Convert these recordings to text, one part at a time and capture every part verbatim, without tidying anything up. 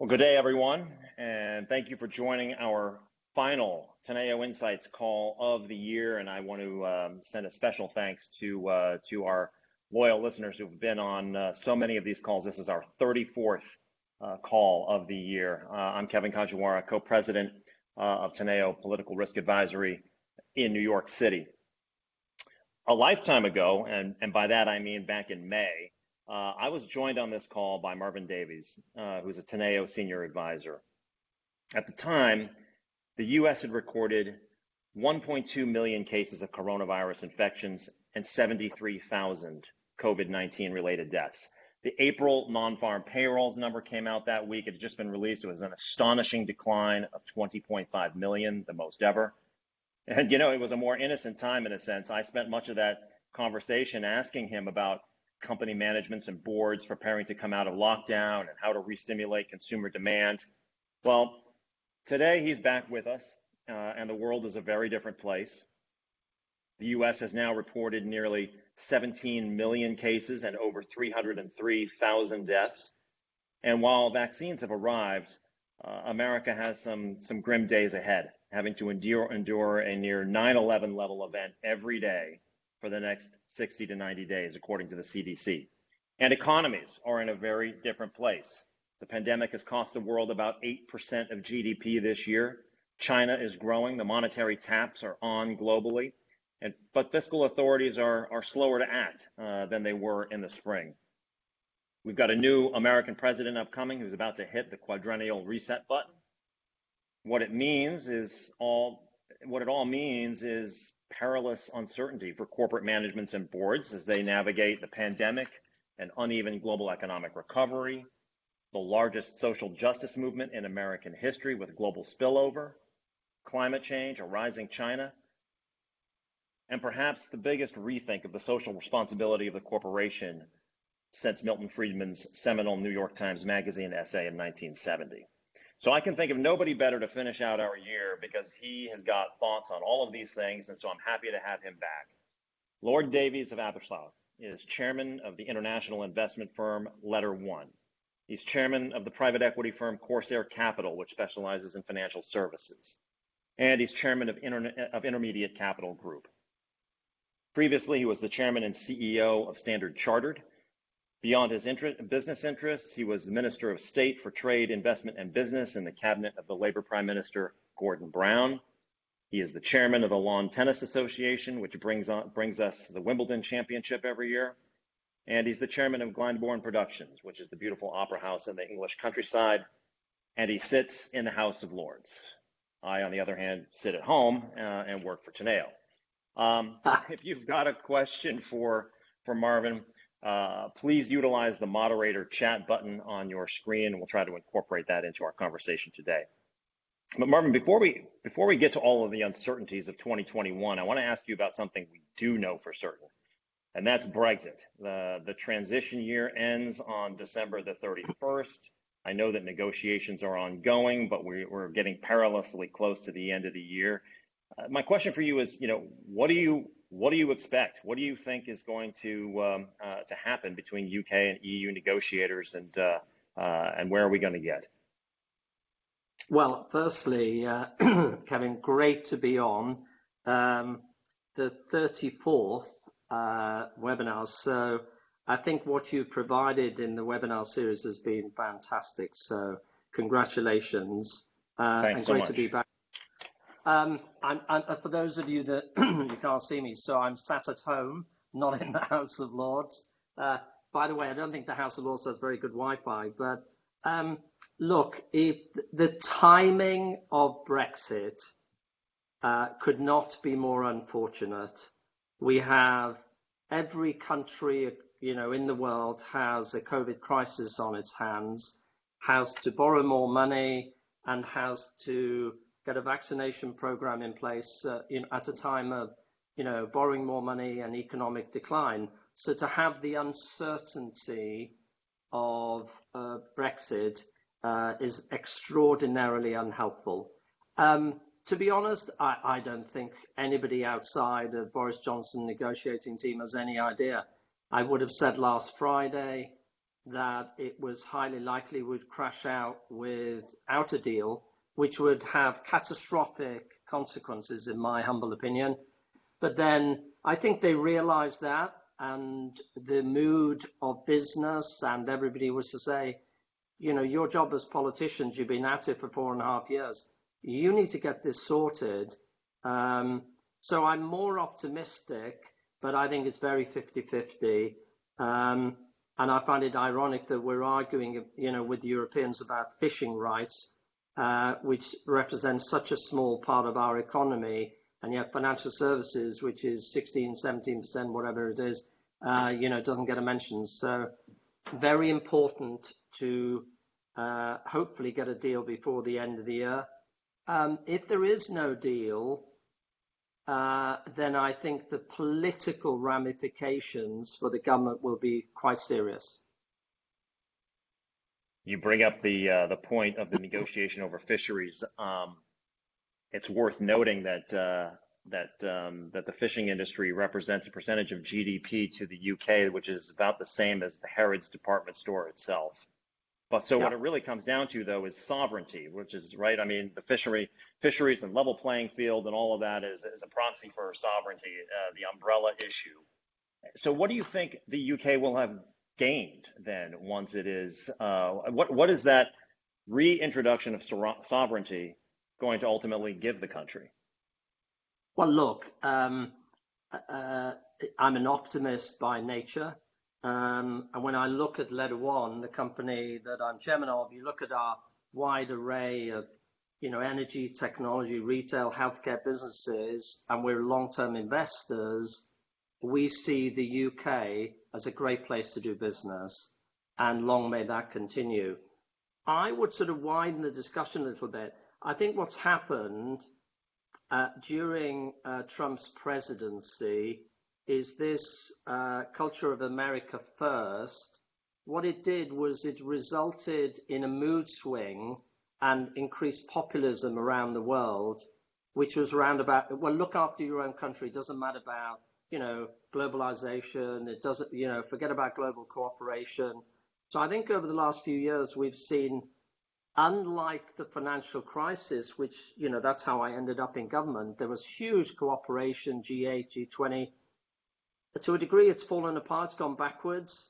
Well, good day, everyone, and thank you for joining our final Teneo Insights call of the year. And I want to um, send a special thanks to uh, to our loyal listeners who've been on uh, so many of these calls. This is our thirty-fourth uh, call of the year. Uh, I'm Kevin Kajiwara, co-president uh, of Teneo Political Risk Advisory in New York City. A lifetime ago, and, and by that I mean back in May, Uh, I was joined on this call by Marvin Davies, uh, who's a Teneo senior advisor. At the time, the U S had recorded one point two million cases of coronavirus infections and seventy-three thousand COVID nineteen related deaths. The April non-farm payrolls number came out that week. It had just been released. It was an astonishing decline of twenty point five million, the most ever. And, you know, it was a more innocent time in a sense. I spent much of that conversation asking him about company managements and boards preparing to come out of lockdown and how to re-stimulate consumer demand. Well, today he's back with us, uh, and the world is a very different place. The U S has now reported nearly seventeen million cases and over three hundred three thousand deaths. And while vaccines have arrived, uh, America has some, some grim days ahead, having to endure, endure a near nine eleven level event every day for the next sixty to ninety days, according to the C D C. And economies are in a very different place. The pandemic has cost the world about eight percent of G D P this year. China is growing. The monetary taps are on globally. And, but fiscal authorities are, are slower to act uh, than they were in the spring. We've got a new American president upcoming who's about to hit the quadrennial reset button. What it means is all, what it all means is perilous uncertainty for corporate managements and boards as they navigate the pandemic, an uneven global economic recovery, the largest social justice movement in American history with global spillover, climate change, a rising China, and perhaps the biggest rethink of the social responsibility of the corporation since Milton Friedman's seminal New York Times Magazine essay in nineteen seventy. So I can think of nobody better to finish out our year because he has got thoughts on all of these things, and so I'm happy to have him back. Lord Davies of Aberystwyth is chairman of the international investment firm Letter One. He's chairman of the private equity firm Corsair Capital, which specializes in financial services. And he's chairman of, Inter- of Intermediate Capital Group. Previously, he was the chairman and C E O of Standard Chartered. Beyond his interest, business interests, he was the Minister of State for Trade, Investment, and Business in the cabinet of the Labor Prime Minister Gordon Brown. He is the chairman of the Lawn Tennis Association, which brings, on, brings us the Wimbledon Championship every year. And he's the chairman of Glyndebourne Productions, which is the beautiful opera house in the English countryside. And he sits in the House of Lords. I, on the other hand, sit at home uh, and work for Teneo. Um, if you've got a question for, for Marvin, Uh, please utilize the moderator chat button on your screen, and we'll try to incorporate that into our conversation today. But Marvin, before we before we get to all of the uncertainties of twenty twenty-one, I want to ask you about something we do know for certain, and that's Brexit. The, the transition year ends on December the thirty-first. I know that negotiations are ongoing, but we, we're getting perilously close to the end of the year. Uh, my question for you is, you know, what do you What do you expect? What do you think is going to um, uh, to happen between U K and E U negotiators, and uh, uh, and where are we going to get? Well, firstly, uh, Kevin, great to be on um, the thirty-fourth uh, webinar. So I think what you provided in the webinar series has been fantastic. So congratulations, uh, Thanks and so great much. to be back. Um, I'm, I'm, for those of you that you can't see me, so I'm sat at home, not in the House of Lords. Uh, by the way, I don't think the House of Lords has very good Wi-Fi, but um, look, if the timing of Brexit uh, could not be more unfortunate. We have every country, you know, in the world has a COVID crisis on its hands, has to borrow more money, and has to get a vaccination program in place uh, in, at a time of, you know, borrowing more money and economic decline. So to have the uncertainty of uh, Brexit uh, is extraordinarily unhelpful. Um, to be honest, I, I don't think anybody outside of Boris Johnson negotiating team has any idea. I would have said last Friday that it was highly likely would crash out without a deal, which would have catastrophic consequences, in my humble opinion. But then I think they realized that, and the mood of business and everybody was to say, you know, your job as politicians, you've been at it for four and a half years. You need to get this sorted. Um, so I'm more optimistic, but I think it's very fifty-fifty. Um, and I find it ironic that we're arguing, you know, with the Europeans about fishing rights, uh, which represents such a small part of our economy, and yet financial services, which is sixteen, seventeen percent, whatever it is, uh, you know, doesn't get a mention. So very important to uh, hopefully get a deal before the end of the year. Um, if there is no deal, uh, then I think the political ramifications for the government will be quite serious. You bring up the uh, the point of the negotiation over fisheries. Um, it's worth noting that uh, that um, that the fishing industry represents a percentage of G D P to the U K, which is about the same as the Harrods department store itself. But so Yeah. what it really comes down to, though, is sovereignty, which is right. I mean, the fishery, fisheries and level playing field and all of that is, is a proxy for sovereignty, uh, the umbrella issue. So what do you think the U K will have gained then once it is, uh, what, what is that reintroduction of so- sovereignty going to ultimately give the country? Well, look, um, uh, I'm an optimist by nature. Um, and when I look at Letter One, the company that I'm chairman of, you look at our wide array of, you know, energy, technology, retail, healthcare businesses, and we're long-term investors, we see the U K as a great place to do business, and long may that continue. I would sort of widen the discussion a little bit. I think what's happened uh, during uh, Trump's presidency is this uh, culture of America first. What it did was it resulted in a mood swing and increased populism around the world, which was around about, well, look after your own country. It doesn't matter about, you know, globalization. It doesn't, you know, forget about global cooperation. So I think over the last few years, we've seen, unlike the financial crisis, which, you know, that's how I ended up in government, there was huge cooperation, G eight, G twenty. To a degree, it's fallen apart, it's gone backwards.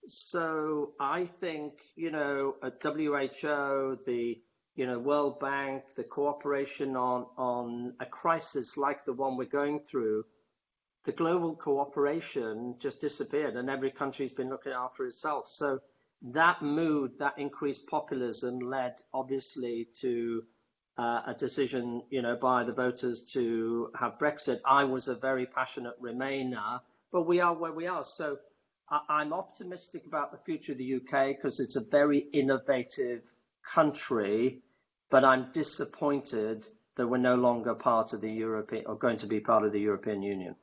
So I think, you know, at W H O, the, you know, World Bank, the cooperation on, on a crisis like the one we're going through, the global cooperation just disappeared and every country's been looking after itself. So that mood, that increased populism led obviously to uh, a decision, you know, by the voters to have Brexit. I was a very passionate Remainer, but we are where we are. So I'm optimistic about the future of the U K because it's a very innovative country, but I'm disappointed that we're no longer part of the European, or going to be part of the European Union.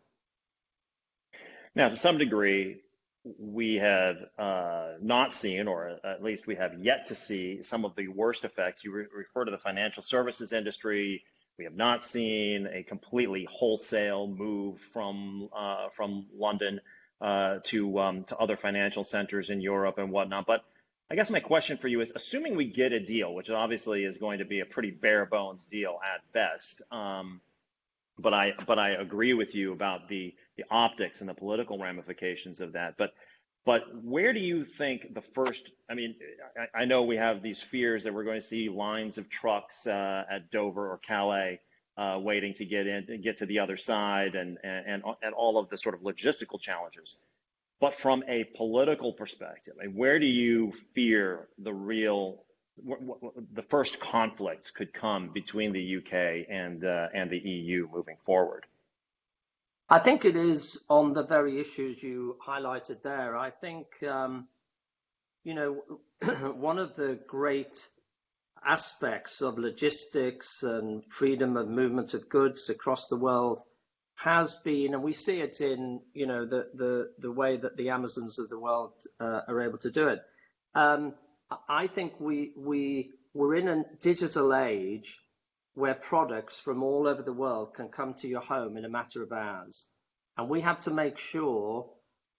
Now, to some degree, we have uh, not seen, or at least we have yet to see, some of the worst effects. You re- refer to the financial services industry. We have not seen a completely wholesale move from uh, from London uh, to um, to other financial centers in Europe and whatnot. But I guess my question for you is, assuming we get a deal, which obviously is going to be a pretty bare bones deal at best, um, but I but I agree with you about the the optics and the political ramifications of that. But but where do you think the first, I mean, I, I know we have these fears that we're going to see lines of trucks uh, at Dover or Calais uh, waiting to get in, to get to the other side, and, and, and all of the sort of logistical challenges. But from a political perspective, I mean, where do you fear the real, the first conflicts could come between the U K and, uh, and the E U moving forward? I think it is on the very issues you highlighted there. I think, um, you know, one of the great aspects of logistics and freedom of movement of goods across the world has been, and we see it in, you know, the the, the way that the Amazons of the world uh, are able to do it. Um, I think we we we're in a digital age where products from all over the world can come to your home in a matter of hours. And we have to make sure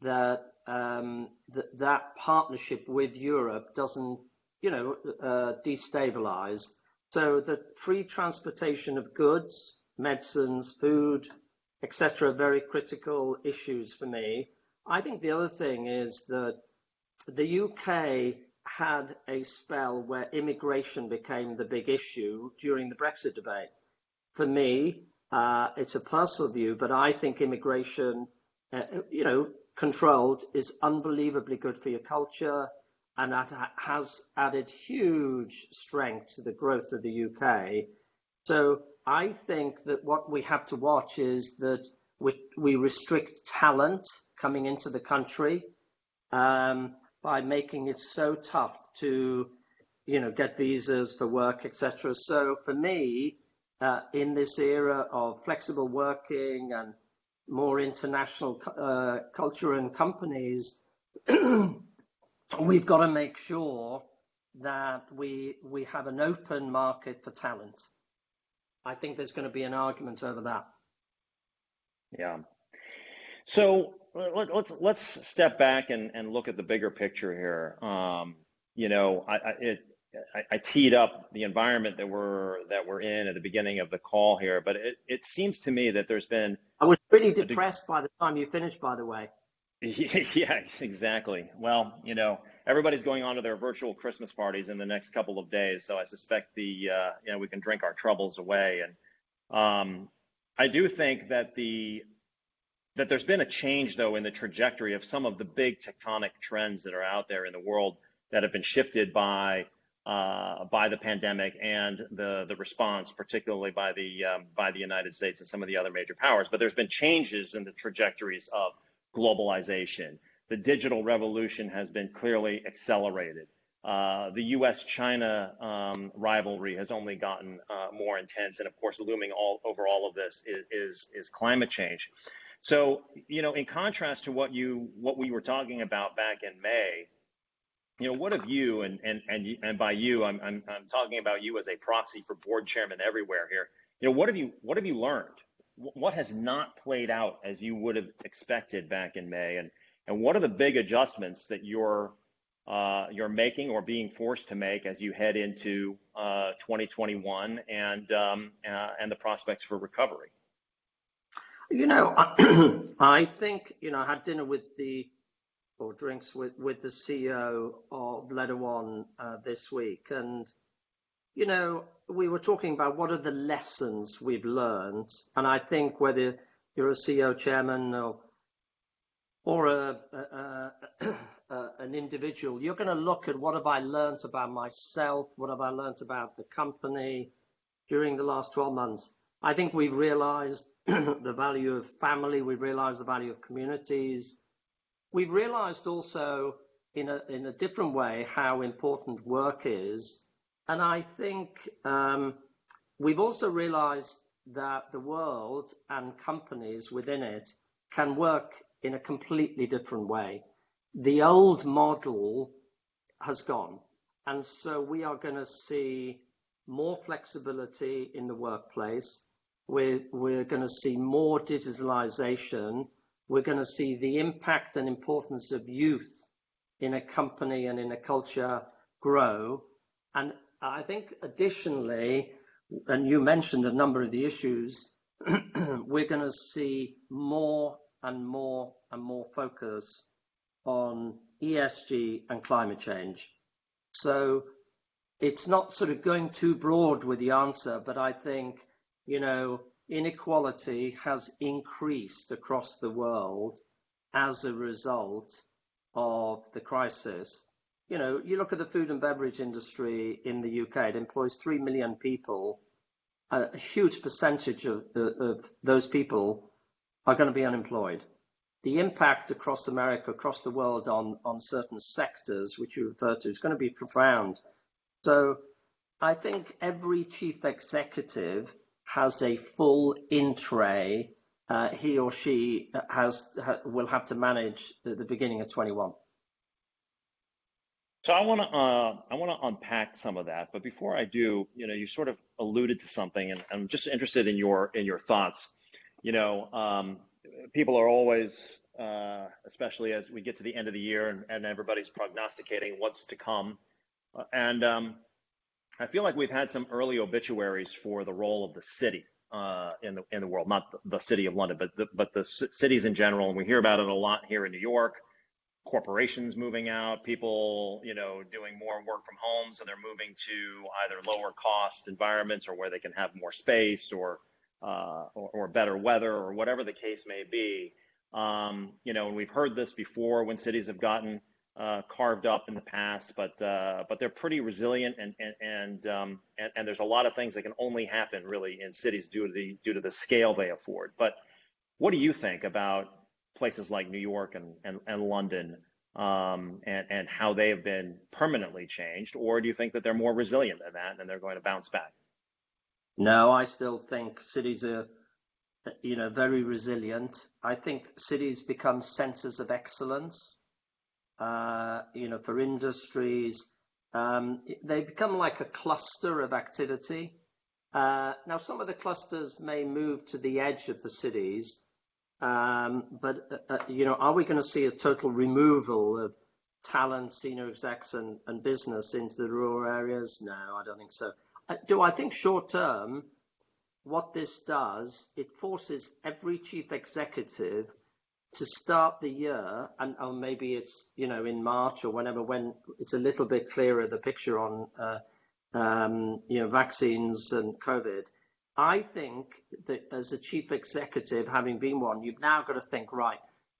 that um, th- that partnership with Europe doesn't, you know, uh, destabilize. So the free transportation of goods, medicines, food, et cetera, are very critical issues for me. I think the other thing is that the U K had a spell where immigration became the big issue during the Brexit debate. For me, uh, it's a personal view, but I think immigration, uh, you know, controlled is unbelievably good for your culture, and that has added huge strength to the growth of the U K. So I think that what we have to watch is that we, we restrict talent coming into the country um, by making it so tough to, you know, get visas for work, et cetera. So for me, uh, in this era of flexible working and more international uh, culture and companies, we've got to make sure that we we have an open market for talent. I think there's going to be an argument over that. Yeah. So let, let's let's step back and, and look at the bigger picture here. Um, you know, I, I it I, I teed up the environment that we're that we're in at the beginning of the call here, but it, it seems to me that there's been. I was pretty depressed by the time you finished, by the way. Yeah, exactly. Well, you know, everybody's going on to their virtual Christmas parties in the next couple of days, so I suspect the uh, you know, we can drink our troubles away. And um, I do think that the that there's been a change, though, in the trajectory of some of the big tectonic trends that are out there in the world that have been shifted by uh, by the pandemic and the the response, particularly by the um, by the United States and some of the other major powers. But there's been changes in the trajectories of globalization. The digital revolution has been clearly accelerated. Uh, the U S China um, rivalry has only gotten uh, more intense, and of course, looming all over all of this is, is is climate change. So, you know, in contrast to what you what we were talking about back in May, you know, what have you and and and and by you, I'm I'm, I'm talking about you as a proxy for board chairman everywhere here. You know, what have you what have you learned? What has not played out as you would have expected back in May, and and what are the big adjustments that you're uh, you're making or being forced to make as you head into uh, twenty twenty-one and um, uh, and the prospects for recovery? You know, I, I think, you know, I had dinner with the or drinks with with the C E O of Letter One uh, this week, and you know, we were talking about what are the lessons we've learned, and I think whether you're a C E O, chairman, or or a, a, a, a, an individual, you're going to look at what have I learned about myself, what have I learned about the company during the last twelve months. I think we've realized the value of family, we've realized the value of communities. We've realized also in a, in a different way how important work is. And I think um, we've also realized that the world and companies within it can work in a completely different way. The old model has gone. And so we are going to see more flexibility in the workplace. We're, we're going to see more digitalization. We're going to see the impact and importance of youth in a company and in a culture grow. And I think additionally, and you mentioned a number of the issues, we're going to see more and more and more focus on E S G and climate change. So it's not sort of going too broad with the answer, but I think, you know, inequality has increased across the world as a result of the crisis. You know, you look at the food and beverage industry in the U K, it employs three million people. A huge percentage of, of those people are going to be unemployed. The impact across America, across the world on, on certain sectors, which you refer to, is going to be profound. So I think every chief executive has a full in tray uh, he or she has ha, will have to manage at the beginning of twenty-one. So I want to uh, I want to unpack some of that, but before I do, you know, you sort of alluded to something, and I'm just interested in your in your thoughts. You know, um, people are always, uh, especially as we get to the end of the year and, and everybody's prognosticating what's to come. Uh, and um, I feel like we've had some early obituaries for the role of the city uh, in the in the world, not the, the city of London, but the, but the c- cities in general. And we hear about it a lot here in New York. Corporations moving out, people, you know, doing more work from home, so they're moving to either lower cost environments or where they can have more space or uh, or, or better weather or whatever the case may be. Um, you know, and we've heard this before when cities have gotten uh, carved up in the past, but uh, but they're pretty resilient, and and and, um, and and there's a lot of things that can only happen really in cities due to the due to the scale they afford. But what do you think about places like New York and, and, and London, um, and, and how they have been permanently changed? Or do you think that they're more resilient than that and they're going to bounce back? No, I still think cities are, you know, very resilient. I think cities become centers of excellence, uh, you know, for industries. Um, they become like a cluster of activity. Uh, now, some of the clusters may move to the edge of the cities, um, but, uh, uh, you know, are we going to see a total removal of talent, senior execs, and, and business into the rural areas? No, I don't think so. Uh, do I think short term, what this does, it forces every chief executive to start the year, and or maybe it's, you know, in March or whenever, when it's a little bit clearer, the picture on uh, um, you know, vaccines and COVID. I think that as a chief executive, having been one, you've now got to think, right,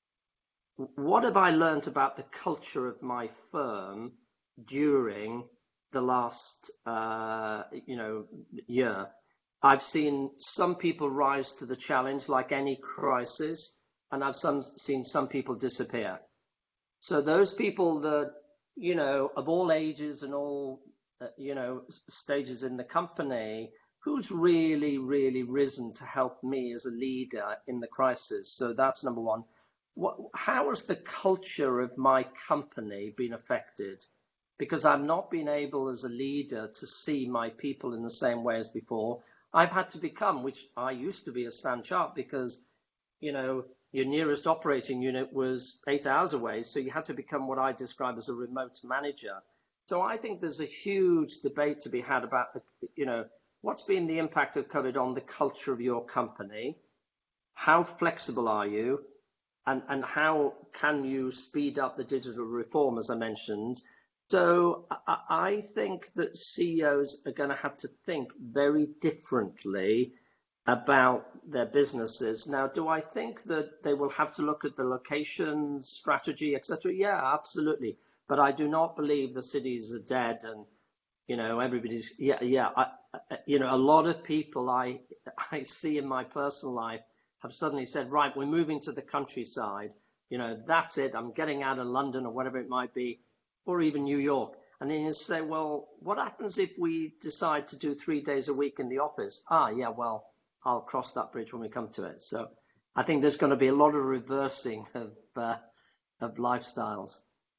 what have I learned about the culture of my firm during the last, uh, you know, year? I've seen some people rise to the challenge like any crisis, and I've some, seen some people disappear. So those people that, you know, of all ages and all, uh, you know, stages in the company, who's really, really risen to help me as a leader in the crisis? So that's number one. What, how has the culture of my company been affected? Because I've not been able as a leader to see my people in the same way as before. I've had to become, which I used to be a stand sharp, because, you know, your nearest operating unit was eight hours away. So you had to become what I describe as a remote manager. So I think there's a huge debate to be had about the, you know, what's been the impact of COVID on the culture of your company? How flexible are you? And, and how can you speed up the digital reform, as I mentioned? So I, I think that C E Os are going to have to think very differently about their businesses. Now, do I think that they will have to look at the location, strategy, et cetera? Yeah, absolutely. But I do not believe the cities are dead and, you know, everybody's, yeah, yeah. I, I, you know, a lot of people I, I see in my personal life have suddenly said, right, we're moving to the countryside. You know, that's it. I'm getting out of London or whatever it might be, or even New York. And then you say, well, what happens if we decide to do three days a week in the office? Ah, yeah, well, I'll cross that bridge when we come to it. So I think there's going to be a lot of reversing of uh, of lifestyles.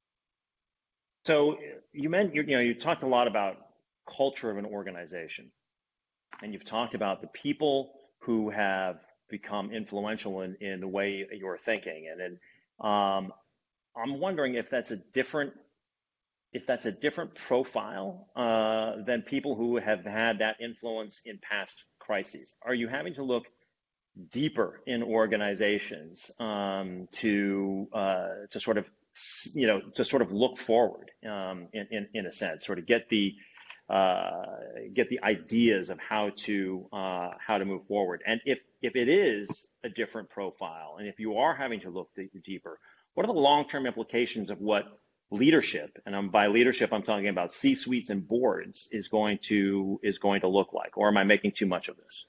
So you meant, you know, you talked a lot about culture of an organization, and you've talked about the people who have become influential in, in the way you're thinking. And then um, I'm wondering if that's a different if that's a different profile uh, than people who have had that influence in past crises. Are you having to look deeper in organizations um, to uh, to sort of you know to sort of look forward um, in, in in a sense, sort of get the uh, get the ideas of how to uh, how to move forward? And if if it is a different profile, and if you are having to look d- deeper, what are the long-term implications of what leadership, and I'm, by leadership I'm talking about C-suites and boards, is going to is going to look like? Or am I making too much of this?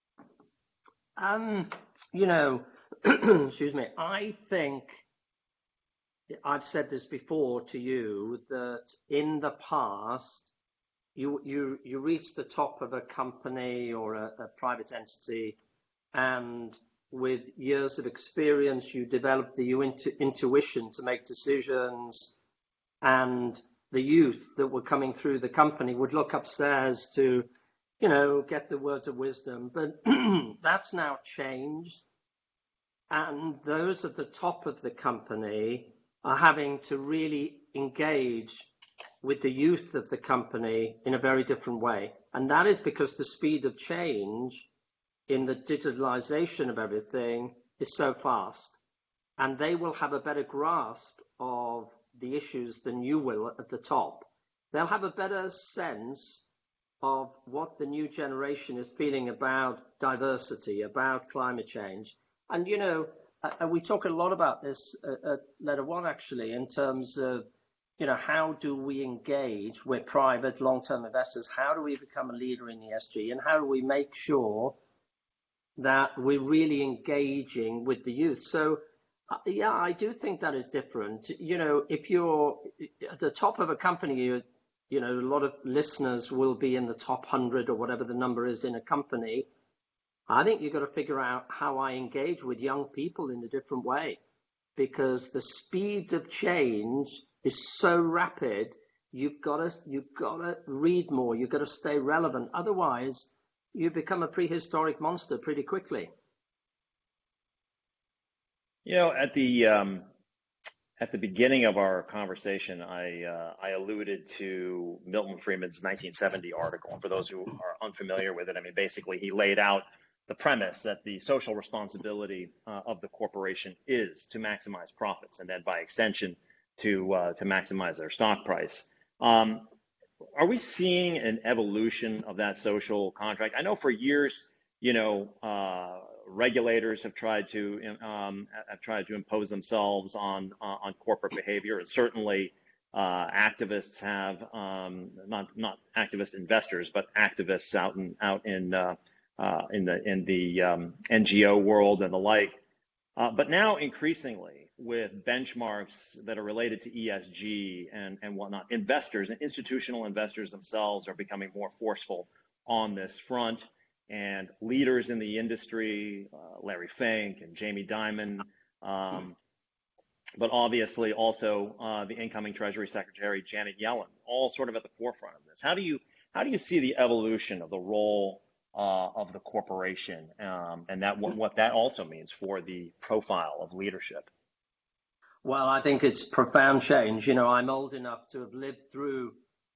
Um, you know, excuse me, I think I've said this before to you, that in the past, you you you reach the top of a company or a, a private entity, and with years of experience, you develop the intu- intuition to make decisions, and the youth that were coming through the company would look upstairs to, you know, get the words of wisdom. But that's now changed. And those at the top of the company are having to really engage with the youth of the company in a very different way. And that is because the speed of change in the digitalization of everything is so fast. And they will have a better grasp of the issues than you will at the top. They'll have a better sense of what the new generation is feeling about diversity, about climate change. And, you know, uh, we talk a lot about this at, at Letter One, actually, in terms of, you know, how do we engage with private long-term investors? How do we become a leader in E S G? And how do we make sure that we're really engaging with the youth? So, uh, yeah, I do think that is different. You know, if you're at the top of a company, you, you know, a lot of listeners will be in the top one hundred or whatever the number is in a company. I think you've got to figure out how I engage with young people in a different way, because the speed of change is so rapid. You've got to, you've got to read more. You've got to stay relevant. Otherwise, you become a prehistoric monster pretty quickly. You know, at the um, at the beginning of our conversation, I uh, I alluded to Milton Friedman's nineteen seventy article. And for those who are unfamiliar with it, I mean, basically he laid out the premise that the social responsibility uh, of the corporation is to maximize profits, and then by extension to uh, to maximize their stock price. Um, are we seeing an evolution of that social contract? I know for years, you know, uh, regulators have tried to um, have tried to impose themselves on uh, on corporate behavior, and certainly uh, activists have um, not not activist investors, but activists out in out in uh, uh, in the in the um, N G O world and the like. Uh, but now increasingly, with benchmarks that are related to E S G and, and whatnot, investors and institutional investors themselves are becoming more forceful on this front. And leaders in the industry, uh, Larry Fink and Jamie Dimon, um, but obviously also uh, the incoming Treasury Secretary Janet Yellen, all sort of at the forefront of this. How do you how do you see the evolution of the role uh, of the corporation, um, and that what, what that also means for the profile of leadership? Well, I think it's profound change. You know, I'm old enough to have lived through,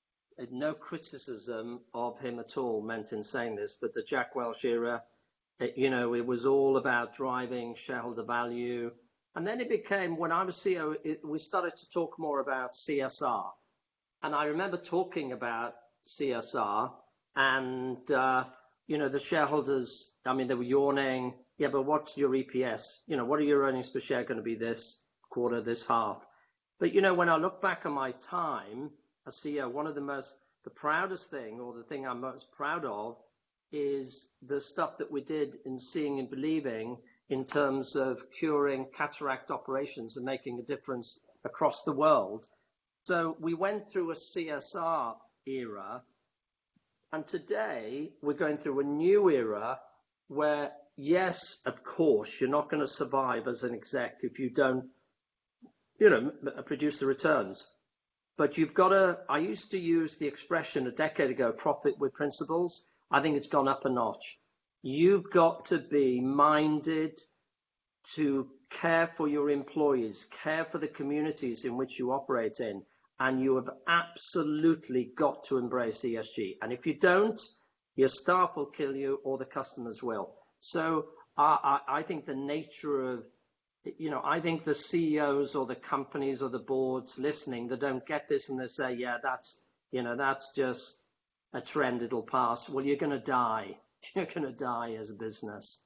no criticism of him at all meant in saying this, but the Jack Welch era, it, you know, it was all about driving shareholder value. And then it became, when I was C E O, it, we started to talk more about C S R. And I remember talking about C S R and, uh, you know, the shareholders, I mean, they were yawning. Yeah, but what's your E P S? You know, what are your earnings per share going to be this quarter, this half? But, you know, when I look back on my time as C E O, one of the most, the proudest thing, or the thing I'm most proud of, is the stuff that we did in Seeing and Believing in terms of curing cataract operations and making a difference across the world. So we went through a C S R era, and today we're going through a new era where, yes, of course, you're not going to survive as an exec if you don't, you know, produce the returns. But you've got to, I used to use the expression a decade ago, profit with principles. I think it's gone up a notch. You've got to be minded to care for your employees, care for the communities in which you operate in, and you have absolutely got to embrace E S G. And if you don't, your staff will kill you or the customers will. So I, I, I think the nature of, you know, I think the C E Os or the companies or the boards listening that don't get this and they say, yeah, that's, you know, that's just a trend, it'll pass. Well, you're going to die. You're going to die as a business.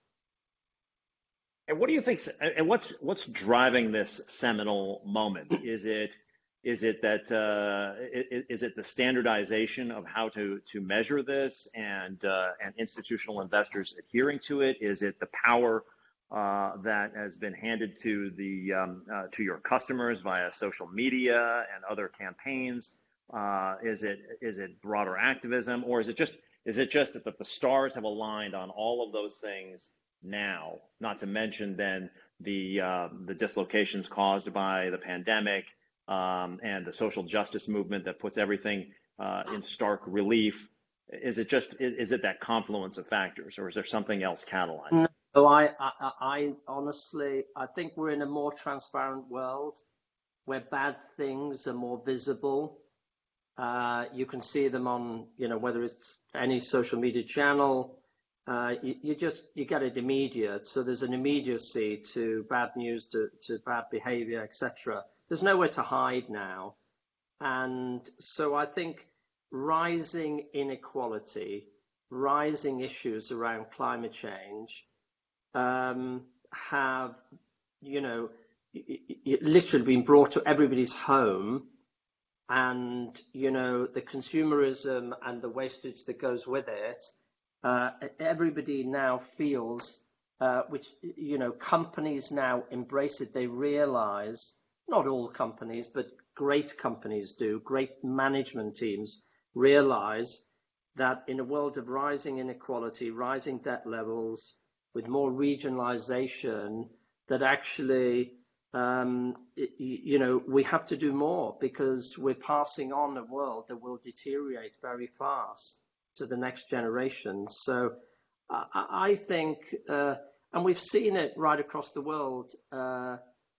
And what do you think, and what's what's driving this seminal moment? Is it is it that uh, is it the standardization of how to to measure this and uh, and institutional investors adhering to it? Is it the power Uh, that has been handed to the um, uh, to your customers via social media and other campaigns? Uh, is it is it broader activism, or is it just is it just that the stars have aligned on all of those things now? Not to mention then the uh, the dislocations caused by the pandemic um, and the social justice movement that puts everything uh, in stark relief. Is it just is, is it that confluence of factors, or is there something else catalyzing? No, I, I, I honestly, I think we're in a more transparent world where bad things are more visible. Uh, you can see them on, you know, whether it's any social media channel. Uh, you, you just you get it immediate. So there's an immediacy to bad news, to, to bad behavior, et cetera. There's nowhere to hide now. And so I think rising inequality, rising issues around climate change um, have, you know, literally been brought to everybody's home. And, you know, the consumerism and the wastage that goes with it, uh, everybody now feels, uh, which, you know, companies now embrace it. They realize, not all companies, but great companies do, great management teams realize that in a world of rising inequality, rising debt levels, with more regionalization, that actually, um, you know, we have to do more because we're passing on a world that will deteriorate very fast to the next generation. So I, I think, uh, and we've seen it right across the world, uh,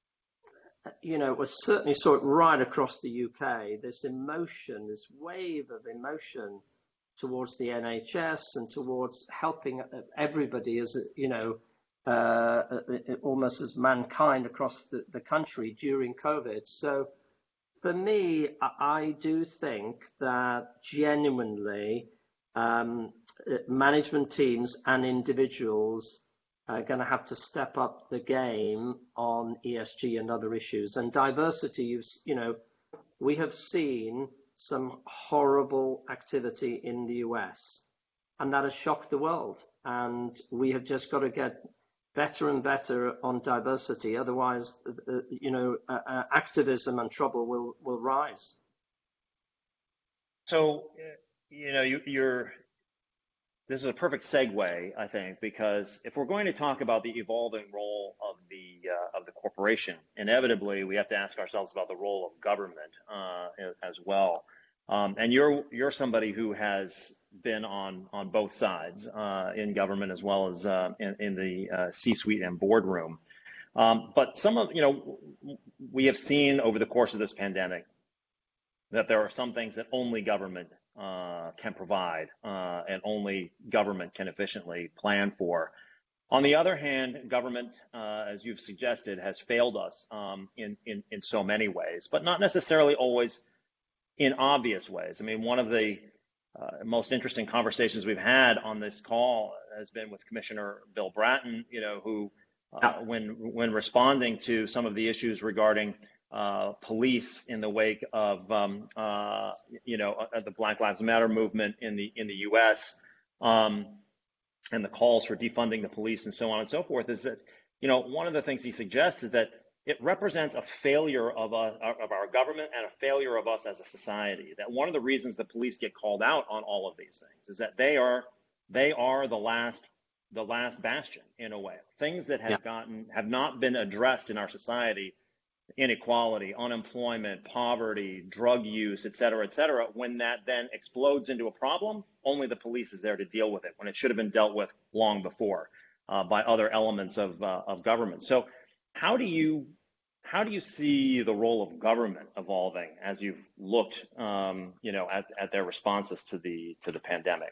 you know, we certainly saw it right across the U K, this emotion, this wave of emotion towards the N H S and towards helping everybody as, you know, uh, almost as mankind across the, the country during COVID. So for me, I do think that genuinely um, management teams and individuals are going to have to step up the game on E S G and other issues. And diversity, you know, we have seen some horrible activity in the U S, and that has shocked the world. And we have just got to get better and better on diversity. Otherwise, uh, you know, uh, uh, activism and trouble will, will rise. So, you know, you, you're, this is a perfect segue, I think, because if we're going to talk about the evolving role of the uh, of the corporation, inevitably we have to ask ourselves about the role of government uh, as well. Um, and you're you're somebody who has been on on both sides uh, in government as well as uh, in, in the uh, C-suite and boardroom. Um, but some of you know we have seen over the course of this pandemic that there are some things that only government uh, can provide uh, and only government can efficiently plan for. On the other hand, government, uh, as you've suggested, has failed us um, in, in, in so many ways, but not necessarily always in obvious ways. I mean, one of the uh, most interesting conversations we've had on this call has been with Commissioner Bill Bratton, you know, who, uh, when when responding to some of the issues regarding uh, police in the wake of, um, uh, you know, uh, the Black Lives Matter movement in the in the U S um, and the calls for defunding the police and so on and so forth, is that, you know, one of the things he suggests is that it represents a failure of us, of our government, and a failure of us as a society. That one of the reasons the police get called out on all of these things is that they are they are the last the last bastion, in a way. Things that have yeah. gotten have not been addressed in our society: inequality, unemployment, poverty, drug use, et cetera, et cetera. When that then explodes into a problem, only the police is there to deal with it, when it should have been dealt with long before uh, by other elements of uh, of government. So, how do you how do you see the role of government evolving as you've looked, um, you know, at, at their responses to the to the pandemic?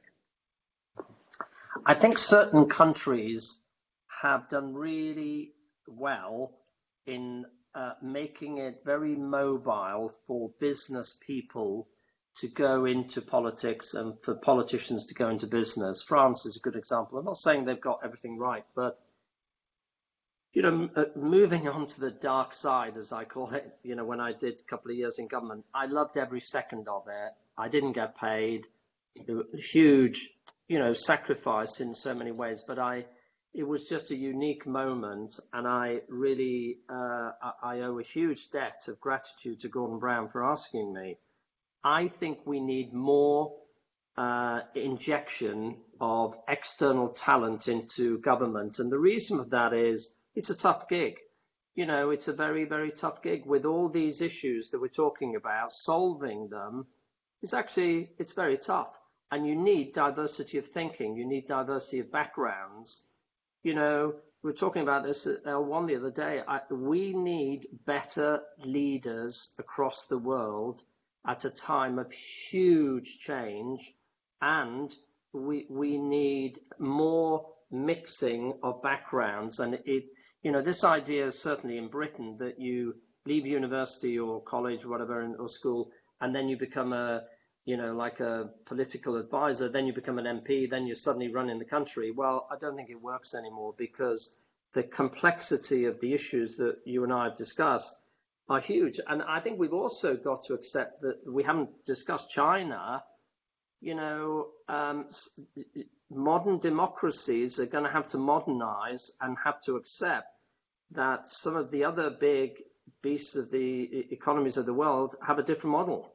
I think certain countries have done really well in uh, making it very mobile for business people to go into politics and for politicians to go into business. France is a good example. I'm not saying they've got everything right, but you know, uh, moving on to the dark side, as I call it, you know, when I did a couple of years in government, I loved every second of it. I didn't get paid. It was a huge, you know, sacrifice in so many ways, but I, it was just a unique moment, and I really, uh, I owe a huge debt of gratitude to Gordon Brown for asking me. I think we need more uh, injection of external talent into government, and the reason for that is it's a tough gig. You know, it's a very, very tough gig with all these issues that we're talking about. Solving them is actually, it's very tough. And you need diversity of thinking. You need diversity of backgrounds. you know, we were talking about this at L one the other day. I, we need better leaders across the world at a time of huge change, and we we need more mixing of backgrounds. And it, you know, this idea is certainly in Britain that you leave university or college, whatever, or school, and then you become a, you know, like a political advisor, then you become an M P, then you're suddenly running the country. Well, I don't think it works anymore, because the complexity of the issues that you and I have discussed are huge. And I think we've also got to accept that we haven't discussed China. You know, um, modern democracies are going to have to modernize and have to accept that some of the other big beasts of the economies of the world have a different model.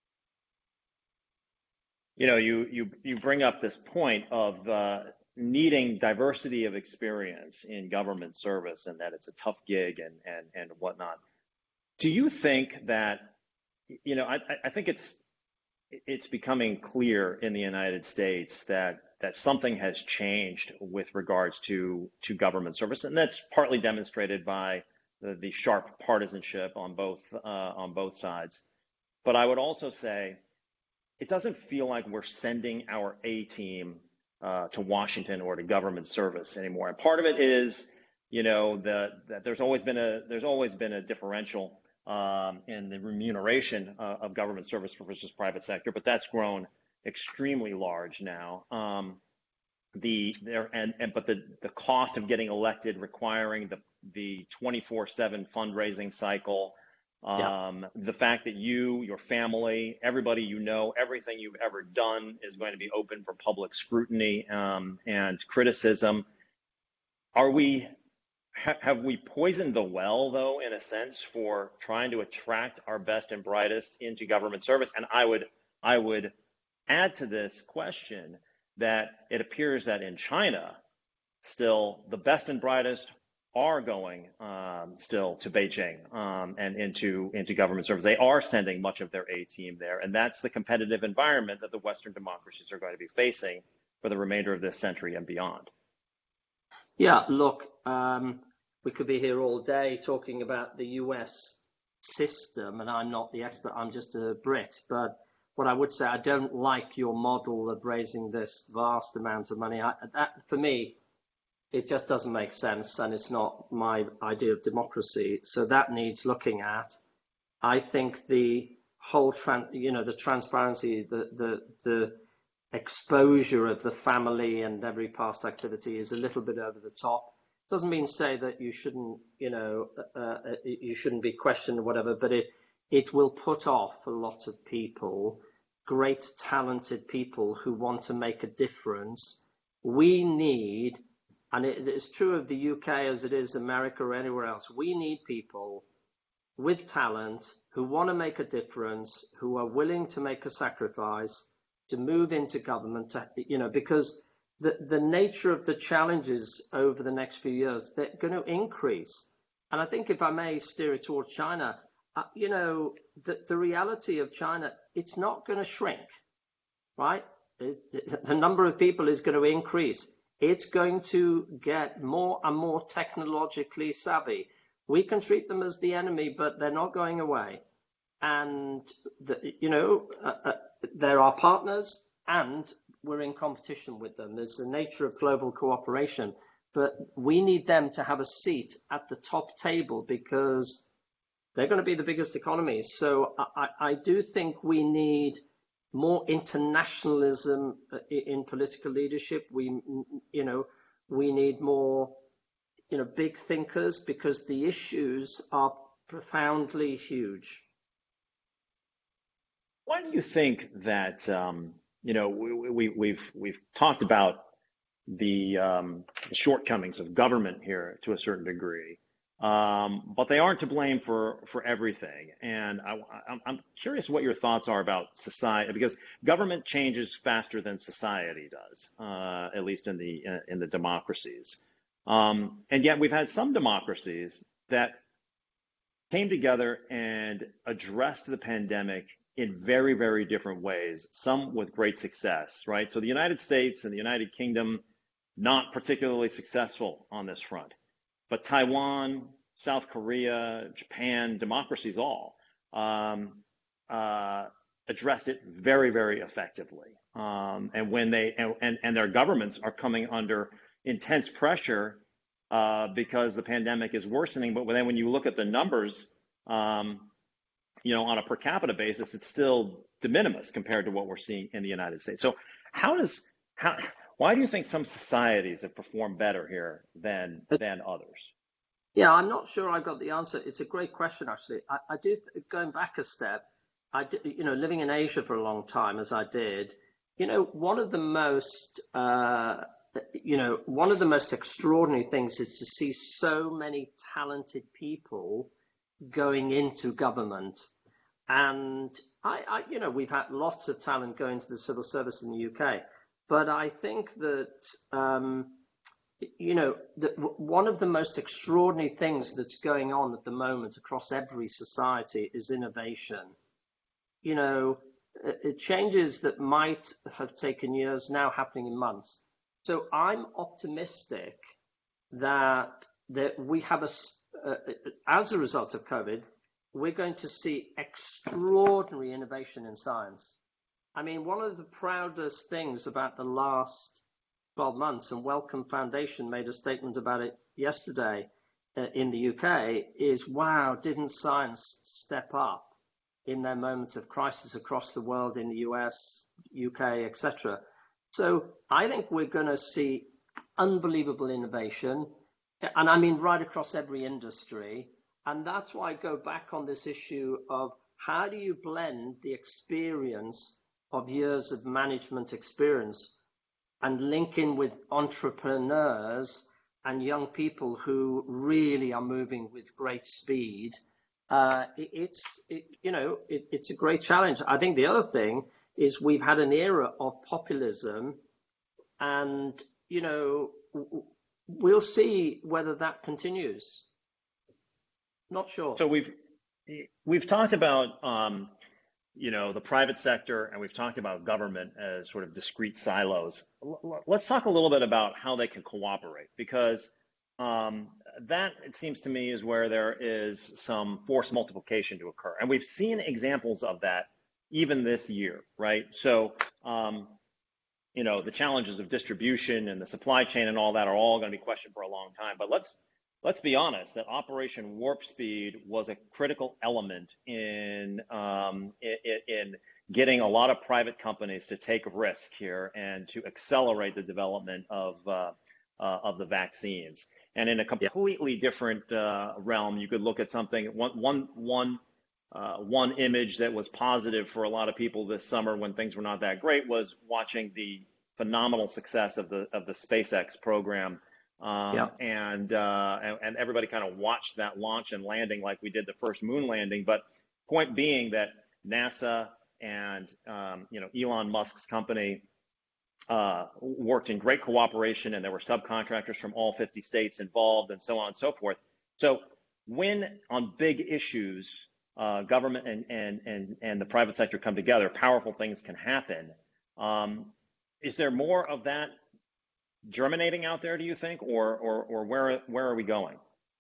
You know, you you you bring up this point of uh, needing diversity of experience in government service, and that it's a tough gig and and and whatnot. Do you think that, you know, I I think it's it's becoming clear in the United States that that something has changed with regards to to government service, and that's partly demonstrated by the, the sharp partisanship on both uh, on both sides. But I would also say it doesn't feel like we're sending our A team uh, to Washington or to government service anymore. And part of it is, you know, the, that there's always been a there's always been a differential um, in the remuneration uh, of government service versus private sector, but that's grown extremely large now. Um, the there and, and but the the cost of getting elected, requiring the the twenty-four seven fundraising cycle. Um, yeah. The fact that you, your family, everybody you know, everything you've ever done is going to be open for public scrutiny um, and criticism. Are we, ha have we poisoned the well, though, in a sense, for trying to attract our best and brightest into government service? And I would, I would add to this question that it appears that in China, still the best and brightest are going um, still to Beijing um, and into into government service. They are sending much of their A team there, and that's the competitive environment that the Western democracies are going to be facing for the remainder of this century and beyond. Yeah, look, um, we could be here all day talking about the U S system, and I'm not the expert, I'm just a Brit, but what I would say, I don't like your model of raising this vast amount of money. I, that, for me, it just doesn't make sense, and it's not my idea of democracy. So that needs looking at. I think the whole, tran you know, the transparency, the the the exposure of the family and every past activity is a little bit over the top. Doesn't mean to say that you shouldn't, you know, uh, you shouldn't be questioned or whatever, but it it will put off a lot of people, great talented people who want to make a difference. We need. And it is true of the U K as it is America or anywhere else. We need people with talent who want to make a difference, who are willing to make a sacrifice, to move into government, to, you know, because the, the nature of the challenges over the next few years, they're going to increase. And I think if I may steer it towards China, uh, you know, the, the reality of China, it's not going to shrink, right? It, the number of people is going to increase. It's going to get more and more technologically savvy. We can treat them as the enemy, but they're not going away. And, the, you know, uh, uh, they're our partners, and we're in competition with them. There's the nature of global cooperation, but we need them to have a seat at the top table because they're going to be the biggest economies. So I, I do think we need more internationalism in political leadership. We, you know, we need more, you know, big thinkers because the issues are profoundly huge. Why do you think that, um, you know, we, we, we've we've talked about the, um, the shortcomings of government here to a certain degree, um, but they aren't to blame for for everything. And I, I'm, I'm curious what your thoughts are about society, because government changes faster than society does, uh, at least in the in the democracies. Um, and yet we've had some democracies that came together and addressed the pandemic in very, very different ways, some with great success, right? So the United States and the United Kingdom, not particularly successful on this front. But Taiwan, South Korea, Japan, democracies all um, uh, addressed it very, very effectively. Um, and when they and, and, and their governments are coming under intense pressure uh, because the pandemic is worsening. But then when you look at the numbers, um, you know, on a per capita basis, it's still de minimis compared to what we're seeing in the United States. So how does how why do you think some societies have performed better here than than others? Yeah, I'm not sure I got the answer. It's a great question, actually. I, I do, going back a step, I did, you know, living in Asia for a long time, as I did, you know, one of the most, uh, you know, one of the most extraordinary things is to see so many talented people going into government. And I, I, you know, we've had lots of talent go into the civil service in the U K, but I think that, um, you know, the, one of the most extraordinary things that's going on at the moment across every society is innovation. You know, it changes that might have taken years now happening in months. So I'm optimistic that that we have a, uh, as a result of COVID, we're going to see extraordinary innovation in science. I mean, one of the proudest things about the last twelve months, and Wellcome Foundation made a statement about it yesterday uh, in the U K, is wow, didn't science step up in their moment of crisis across the world, in the U S, U K, et cetera. So I think we're going to see unbelievable innovation, and I mean right across every industry. And that's why I go back on this issue of how do you blend the experience of years of management experience and link in with entrepreneurs and young people who really are moving with great speed. Uh, it, it's, it, you know, it, it's a great challenge. I think the other thing is we've had an era of populism, and, you know, we'll see whether that continues. Not sure. So we've we've talked about um, you know, the private sector, and we've talked about government as sort of discrete silos. L- let's talk a little bit about how they can cooperate, because um, that, it seems to me, is where there is some force multiplication to occur. And we've seen examples of that even this year, right? So, um, you know, the challenges of distribution and the supply chain and all that are all going to be questioned for a long time. But let's let's be honest that Operation Warp Speed was a critical element in, um, in, in getting a lot of private companies to take risk here and to accelerate the development of, uh, uh, of the vaccines. And in a completely yeah. different uh, realm, you could look at something, one, one, one, uh, one image that was positive for a lot of people this summer when things were not that great was watching the phenomenal success of the, of the SpaceX program. Um, yeah. and, uh, and, and everybody kind of watched that launch and landing like we did the first moon landing. But point being that NASA and, um, you know, Elon Musk's company uh, worked in great cooperation, and there were subcontractors from all fifty states involved, and so on and so forth. So when on big issues, uh, government and, and, and, and the private sector come together, powerful things can happen. Um, is there more of that germinating out there, do you think, or or or where where are we going?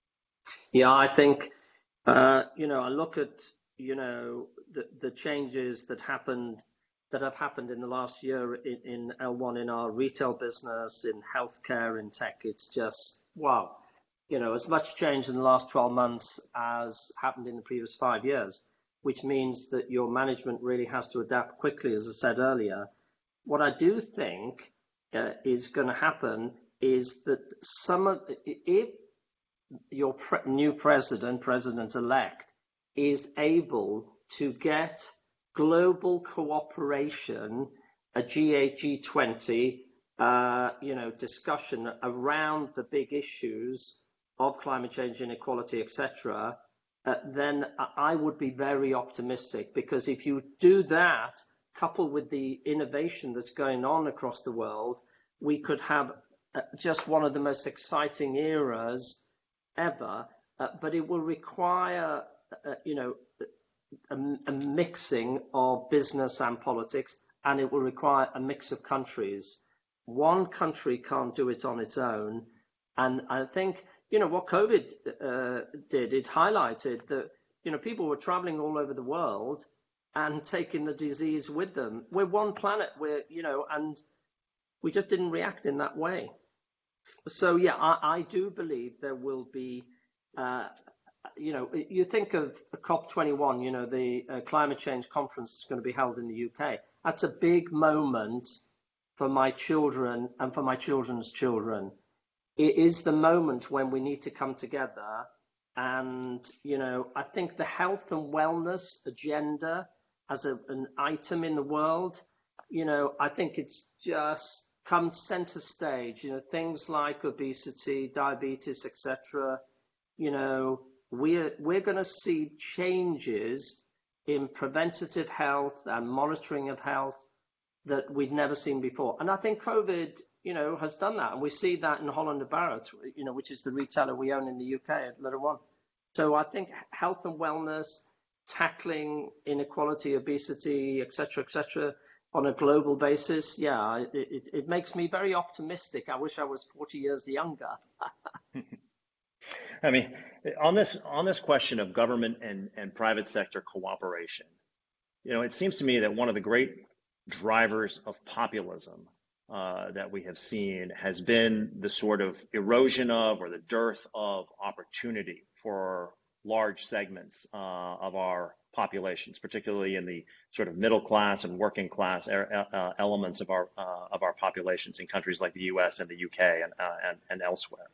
Yeah, I think uh, you know, I look at you know the the changes that happened that have happened in the last year in, in L one, in our retail business, in healthcare, in tech. It's just wow, you know, as much change in the last twelve months as happened in the previous five years, which means that your management really has to adapt quickly, as I said earlier. What I do think Uh, is going to happen is that some of, if your pre new president, president-elect, is able to get global cooperation, a G eight, G twenty, uh, you know, discussion around the big issues of climate change, inequality, et cetera, uh, then I would be very optimistic, because if you do that, coupled with the innovation that's going on across the world, we could have uh, just one of the most exciting eras ever. Uh, but it will require, uh, you know, a, a mixing of business and politics, and it will require a mix of countries. one country can't do it on its own. And I think, you know, what COVID uh, did, it highlighted that, you know, people were traveling all over the world and taking the disease with them. We're one planet, we're, you know, and we just didn't react in that way. So, yeah, I, I do believe there will be, uh, you know, you think of COP twenty-one, you know, the uh, climate change conference is going to be held in the U K. That's a big moment for my children and for my children's children. It is the moment when we need to come together. And, you know, I think the health and wellness agenda as a, an item in the world, you know, I think it's just come center stage, you know, things like obesity, diabetes, et cetera. You know, we're, we're going to see changes in preventative health and monitoring of health that we'd never seen before. And I think COVID, you know, has done that. And we see that in Holland and Barrett, you know, which is the retailer we own in the U K at Little One. So I think health and wellness, tackling inequality, obesity, et cetera, et cetera, on a global basis, yeah, it, it, it makes me very optimistic. I wish I was forty years younger. I mean, on this on this question of government and, and private sector cooperation, you know, it seems to me that one of the great drivers of populism uh, that we have seen has been the sort of erosion of or the dearth of opportunity for large segments uh, of our populations, particularly in the sort of middle class and working class uh, elements of our uh, of our populations in countries like the U S and the U K and uh, and, and elsewhere.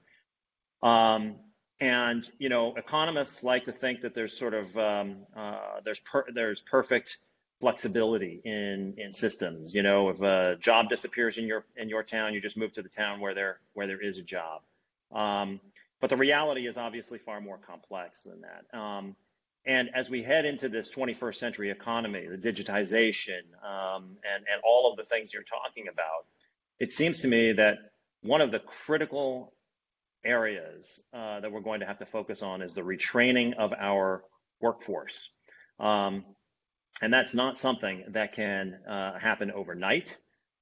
Um, and you know, economists like to think that there's sort of um, uh, there's per there's perfect flexibility in in systems. You know, if a job disappears in your in your town, you just move to the town where there where there is a job. Um, but the reality is obviously far more complex than that. Um, and as we head into this twenty-first century economy, the digitization, um, and and all of the things you're talking about, it seems to me that one of the critical areas uh, that we're going to have to focus on is the retraining of our workforce. Um, and that's not something that can uh, happen overnight.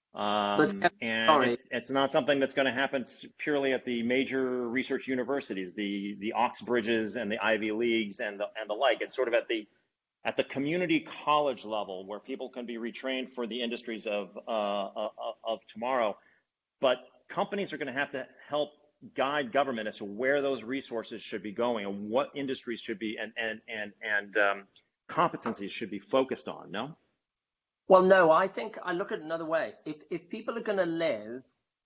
Um, and it's, it's not something that's going to happen purely at the major research universities, the the Oxbridges and the Ivy Leagues and the and the like. It's sort of at the at the community college level where people can be retrained for the industries of uh, of, of tomorrow. But companies are going to have to help guide government as to where those resources should be going and what industries should be and and and and um, competencies should be focused on. No. Well, no, I think I look at it another way. If if people are going to live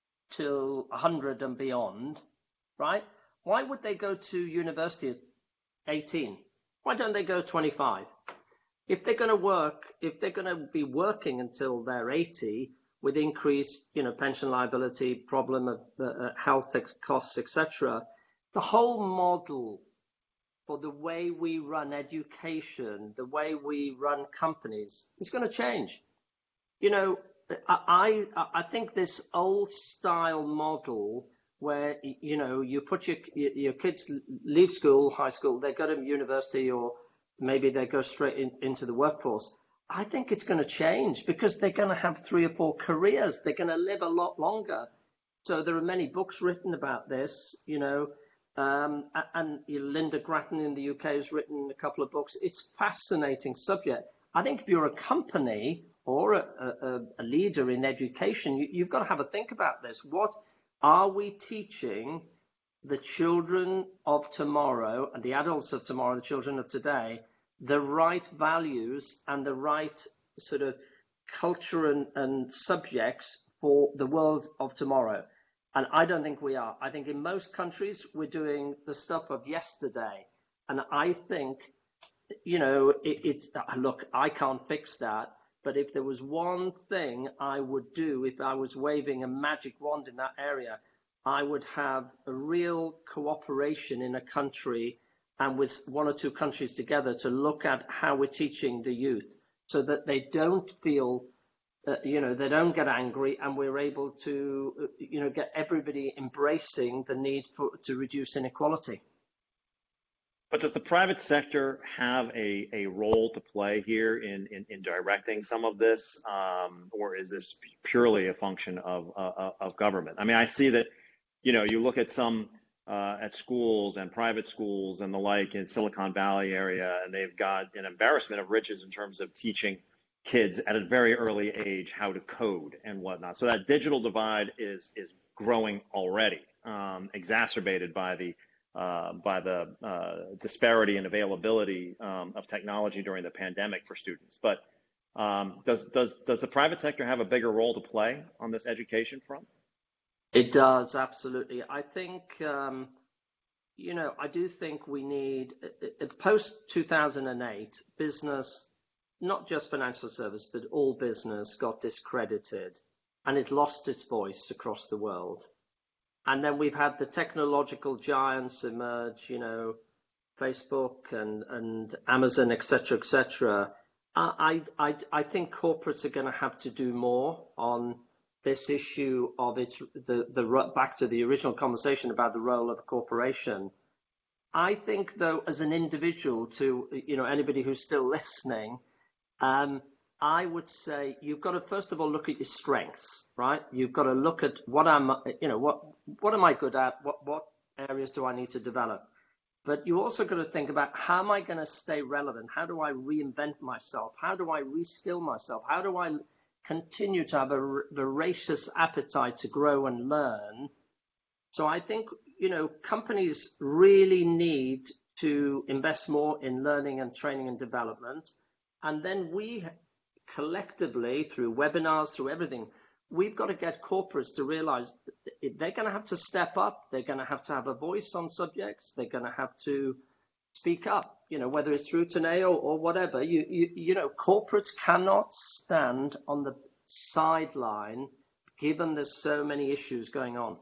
till one hundred and beyond, right? Why would they go to university at eighteen? Why don't they go twenty-five? If they're going to work, if they're going to be working until they're eighty, with increased, you know, pension liability, problem of uh, health costs, et cetera, the whole model for the way we run education, the way we run companies, is going to change. You know, I, I, I think this old style model where, you know, you put your, your kids leave school, high school, they go to university, or maybe they go straight in, into the workforce. I think it's going to change because they're going to have three or four careers. They're going to live a lot longer. So there are many books written about this, you know, Um, and Linda Grattan in the U K has written a couple of books. It's a fascinating subject. I think if you're a company or a, a, a leader in education, you, you've got to have a think about this. What are we teaching the children of tomorrow and the adults of tomorrow, the children of today, the right values and the right sort of culture and, and subjects for the world of tomorrow? And I don't think we are. I think in most countries, we're doing the stuff of yesterday. And I think, you know, it, it's, look, I can't fix that. But if there was one thing I would do, if I was waving a magic wand in that area, I would have a real cooperation in a country and with one or two countries together to look at how we're teaching the youth so that they don't feel Uh, you know, they don't get angry, and we're able to, uh, you know, get everybody embracing the need for to reduce inequality. But does the private sector have a, a role to play here in, in, in directing some of this, um, or is this purely a function of, uh, of government? I mean, I see that, you know, you look at some uh, at schools and private schools and the like in Silicon Valley area, and they've got an embarrassment of riches in terms of teaching kids at a very early age how to code and whatnot. So that digital divide is is growing already, um, exacerbated by the uh, by the uh, disparity and availability um, of technology during the pandemic for students. But um, does does does the private sector have a bigger role to play on this education front? It does, absolutely. I think, um, you know, I do think we need, post two thousand eight, business, not just financial service, but all business got discredited and it lost its voice across the world. And then we've had the technological giants emerge, you know, Facebook and, and Amazon, et cetera, et cetera. I, I, I think corporates are going to have to do more on this issue of its, the, the, back to the original conversation about the role of a corporation. I think, though, as an individual, to, you know, anybody who's still listening, um, I would say you've got to first of all look at your strengths, right? You've got to look at what I'm, you know, what what am I good at? What what areas do I need to develop? But you also got to think about how am I going to stay relevant? How do I reinvent myself? How do I reskill myself? How do I continue to have a voracious appetite to grow and learn? So I think, you know, companies really need to invest more in learning and training and development. And then we collectively, through webinars, through everything, we've got to get corporates to realize that they're going to have to step up. They're going to have to have a voice on subjects. They're going to have to speak up, you know, whether it's through Teneo or whatever. You, you, you know, corporates cannot stand on the sideline given there's so many issues going on.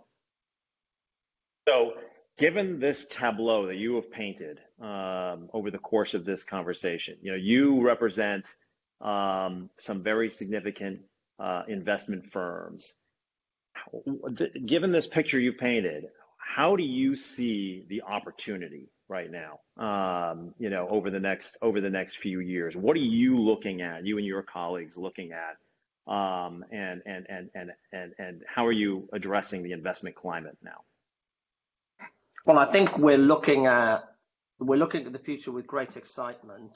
So, given this tableau that you have painted um, over the course of this conversation, you know, you represent um, some very significant uh, investment firms. Given this picture you painted, how do you see the opportunity right now? Um, you know, over the next over the next few years, what are you looking at? You and your colleagues looking at, um, and and and and and and how are you addressing the investment climate now? Well, I think we're looking at we're looking at the future with great excitement.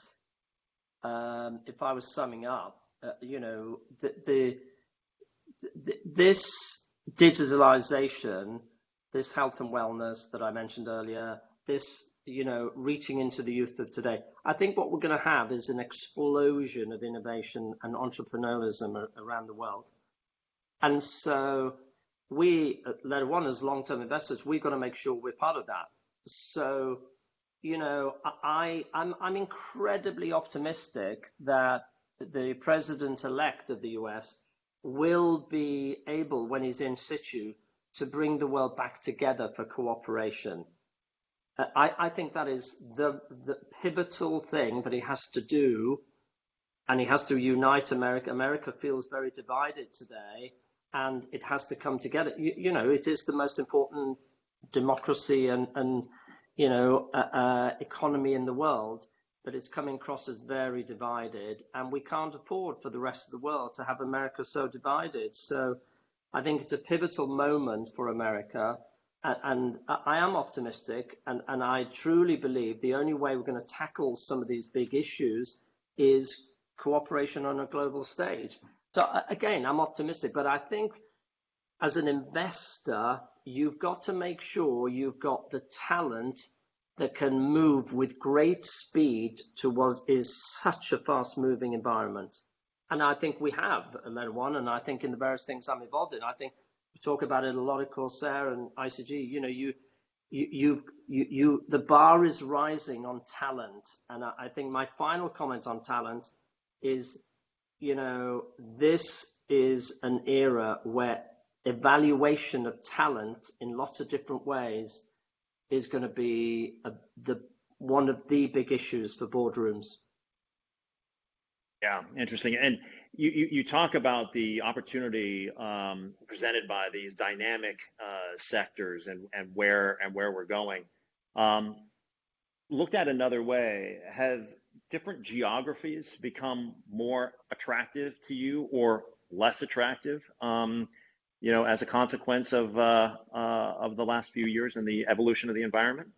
Um, if I was summing up, uh, you know, the, the, the this digitalization, this health and wellness that I mentioned earlier, this, you know, reaching into the youth of today, I think what we're going to have is an explosion of innovation and entrepreneurialism around the world. And so we, at Letter One, as long-term investors, we've got to make sure we're part of that. So, you know, I, I'm, I'm incredibly optimistic that the president-elect of the U S will be able, when he's in situ, to bring the world back together for cooperation. I, I think that is the, the pivotal thing that he has to do, and he has to unite America. America feels very divided today, and it has to come together. You, you know, it is the most important democracy and, and you know, uh, uh, economy in the world, but it's coming across as very divided, and we can't afford for the rest of the world to have America so divided. So I think it's a pivotal moment for America, and, and I am optimistic, and, and I truly believe the only way we're going to tackle some of these big issues is cooperation on a global stage. So again, I'm optimistic, but I think as an investor, you've got to make sure you've got the talent that can move with great speed to what is such a fast-moving environment. And I think we have at Letter One, and I think in the various things I'm involved in, I think we talk about it a lot at Corsair and I C G. You know, you, you, you've, you, you, the bar is rising on talent, and I, I think my final comment on talent is, you know, this is an era where evaluation of talent in lots of different ways is going to be a, the one of the big issues for boardrooms. Yeah, interesting. And you, you, you talk about the opportunity um, presented by these dynamic uh, sectors and, and where and where we're going. Um, looked at another way, have different geographies become more attractive to you or less attractive, um, you know, as a consequence of uh, uh, of the last few years and the evolution of the environment?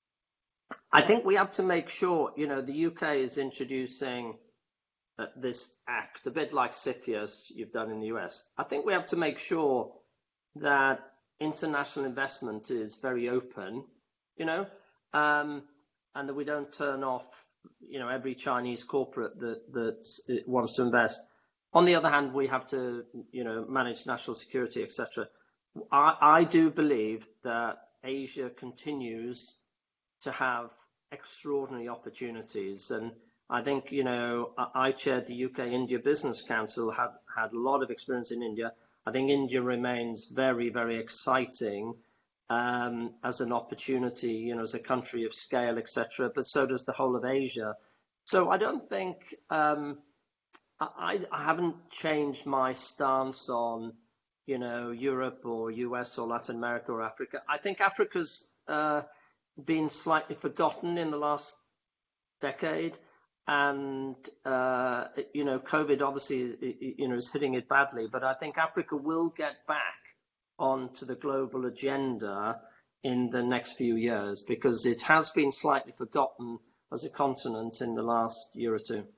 I think we have to make sure, you know, the U K is introducing uh, this act, a bit like CFIUS you've done in the U S. I think we have to make sure that international investment is very open, you know, um, and that we don't turn off, you know, every Chinese corporate that that wants to invest. On the other hand, we have to, you know, manage national security, et cetera. I, I do believe that Asia continues to have extraordinary opportunities, and I think, you know, I chaired the U K India Business Council, had had a lot of experience in India. I think India remains very, very exciting um, as an opportunity, you know, as a country of scale, et cetera. But so does the whole of Asia. So I don't think um, I, I haven't changed my stance on, you know, Europe or U S or Latin America or Africa. I think Africa's uh, been slightly forgotten in the last decade. And, uh, you know, COVID obviously, you know, is hitting it badly. But I think Africa will get back onto the global agenda in the next few years, because it has been slightly forgotten as a continent in the last year or two.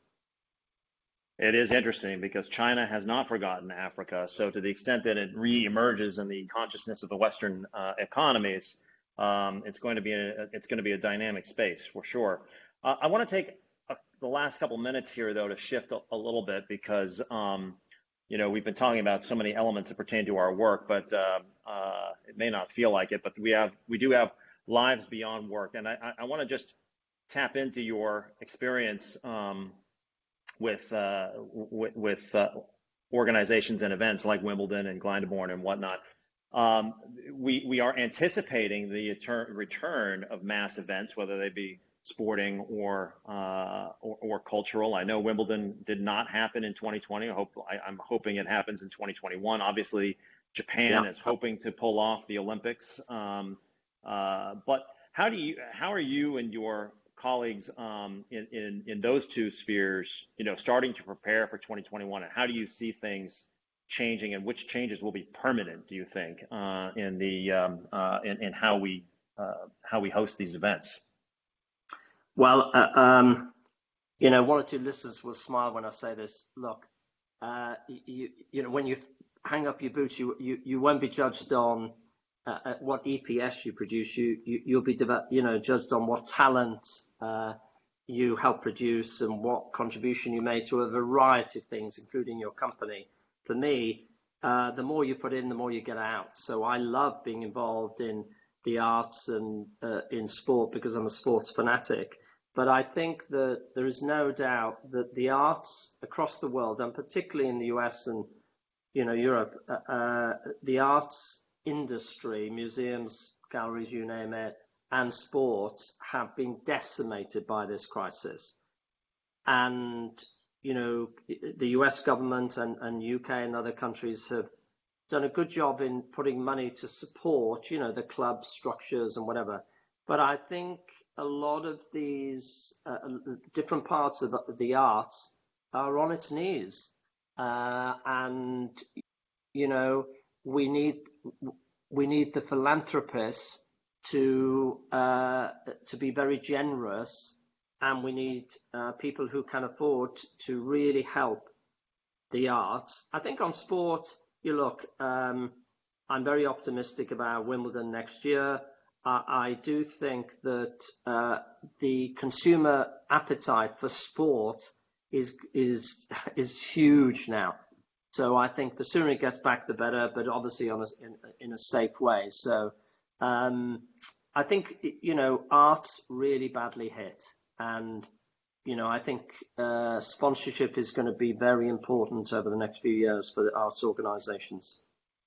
It is interesting because China has not forgotten Africa. So to the extent that it re-emerges in the consciousness of the Western uh, economies, um, it's going to be a, it's going to be a dynamic space for sure. Uh, I want to take a, the last couple minutes here, though, to shift a, a little bit because um, you know, we've been talking about so many elements that pertain to our work, but uh, uh, it may not feel like it. But we have we do have lives beyond work, and I, I want to just tap into your experience. Um, with uh, with, with uh, organizations and events like Wimbledon and Glyndebourne and whatnot. Um, we we are anticipating the return of mass events, whether they be sporting or, uh, or or cultural. I know Wimbledon did not happen in twenty twenty. I hope I, I'm hoping it happens in twenty twenty-one. Obviously, Japan Yeah. is hoping to pull off the Olympics. Um, uh, but how do you how are you and your colleagues um, in, in, in those two spheres, you know, starting to prepare for twenty twenty-one, and how do you see things changing, and which changes will be permanent, do you think, uh, in the um, uh, in, in how we uh, how we host these events? Well, uh, um, you know, one or two listeners will smile when I say this. Look, uh, you, you know, when you hang up your boots, you you, you won't be judged on Uh, at what E P S you produce. You, you you'll be you know judged on what talent uh, you help produce and what contribution you made to a variety of things, including your company. For me, uh, the more you put in, the more you get out. So I love being involved in the arts and uh, in sport because I'm a sports fanatic. But I think that there is no doubt that the arts across the world, and particularly in the U S and you know Europe, uh, uh, the arts industry, museums, galleries, you name it, and sports have been decimated by this crisis. And, you know, the U S government and, and U K and other countries have done a good job in putting money to support, you know, the club structures and whatever. But I think a lot of these uh, different parts of the arts are on its knees. Uh, and, you know, we need we need the philanthropists to uh, to be very generous, and we need uh, people who can afford to really help the arts. I think on sport, you look, um, I'm very optimistic about Wimbledon next year. Uh, I do think that uh, the consumer appetite for sport is is is huge now. So I think the sooner it gets back, the better, but obviously on a, in, in a safe way. So um, I think, you know, art's really badly hit. And, you know, I think uh, sponsorship is going to be very important over the next few years for the arts organizations.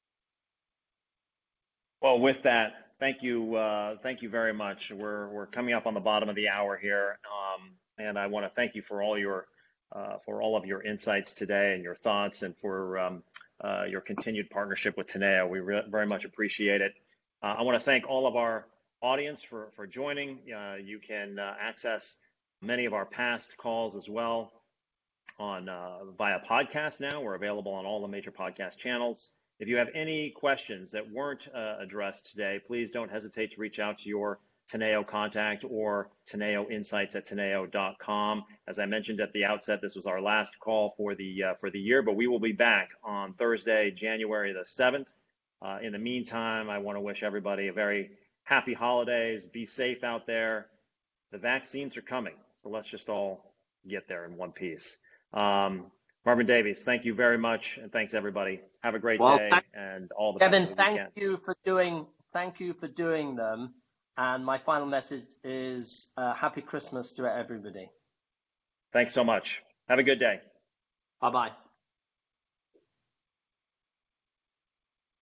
Well, with that, thank you. Uh, thank you very much. We're, we're coming up on the bottom of the hour here. Um, and I want to thank you for all your Uh, for all of your insights today and your thoughts, and for um, uh, your continued partnership with Teneo. We re very much appreciate it. Uh, I want to thank all of our audience for, for joining. Uh, you can uh, access many of our past calls as well on uh, via podcast now. We're available on all the major podcast channels. If you have any questions that weren't uh, addressed today, please don't hesitate to reach out to your Teneo contact or Teneo Insights at Teneo dot com. As I mentioned at the outset, this was our last call for the uh, for the year, but we will be back on Thursday, January the seventh. Uh, in the meantime, I want to wish everybody a very happy holidays. Be safe out there. The vaccines are coming, so let's just all get there in one piece. Um, Marvin Davies, thank you very much, and thanks everybody. Have a great well, day thank, and all the Kevin, best for the weekend. thank you for doing thank you for doing them. And my final message is uh, Happy Christmas to everybody. Thanks so much. Have a good day. Bye-bye.